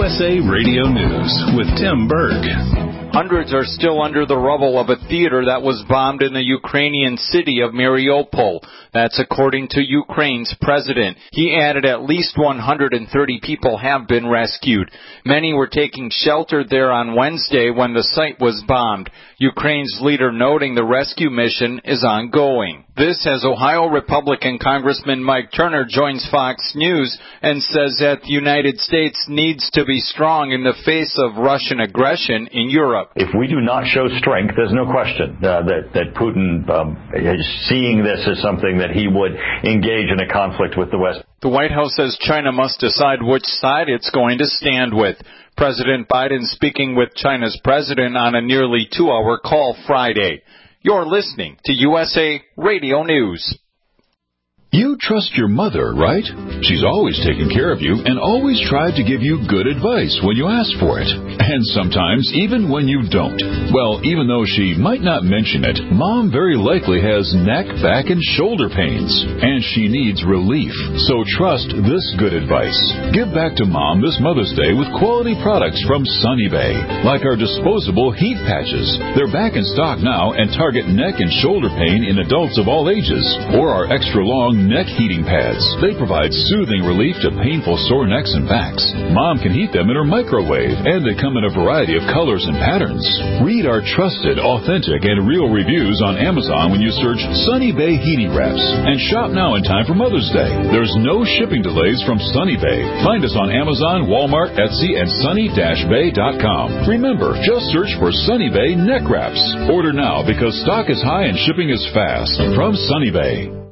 USA Radio News with Tim Berg. Hundreds are still under the rubble of a theater that was bombed in the Ukrainian city of Mariupol. That's according to Ukraine's president. He added at least 130 people have been rescued. Many were taking shelter there on Wednesday when the site was bombed. Ukraine's leader noting the rescue mission is ongoing. This as Ohio Republican Congressman Mike Turner joins Fox News and says that the United States needs to be strong in the face of Russian aggression in Europe. If we do not show strength, there's no question that Putin is seeing this as something that he would engage in a conflict with the West. The White House says China must decide which side it's going to stand with. President Biden speaking with China's president on a nearly 2-hour call Friday. You're listening to USA Radio News. You trust your mother, right? She's always taken care of you and always tried to give you good advice when you ask for it. And sometimes even when you don't. Well, even though she might not mention it, Mom very likely has neck, back, and shoulder pains. And she needs relief. So trust this good advice. Give back to Mom this Mother's Day with quality products from Sunny Bay. Like our disposable heat patches. They're back in stock now and target neck and shoulder pain in adults of all ages. Or our extra long neck heating pads. They provide soothing relief to painful sore necks and backs. Mom can heat them in her microwave, and they come in a variety of colors and patterns. Read our trusted, authentic, and real reviews on Amazon when you search Sunny Bay Heating Wraps. And shop now in time for Mother's Day. There's no shipping delays from Sunny Bay. Find us on Amazon, Walmart, Etsy, and sunny-bay.com. Remember, just search for Sunny Bay Neck Wraps. Order now because stock is high and shipping is fast. From Sunny Bay.